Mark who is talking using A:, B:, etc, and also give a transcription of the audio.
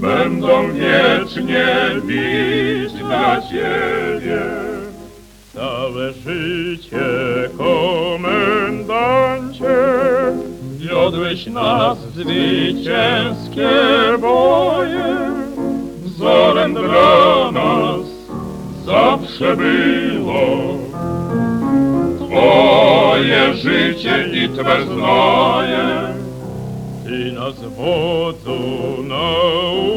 A: będą wiecznie bić dla Ciebie.
B: Całe życie, komendancie, wiodłeś nas w zwycięskie boje.
A: Wzorem dla nas zawsze było Twoje życie i Twe znoje.
B: Ty nas wodzu nauczyłeś,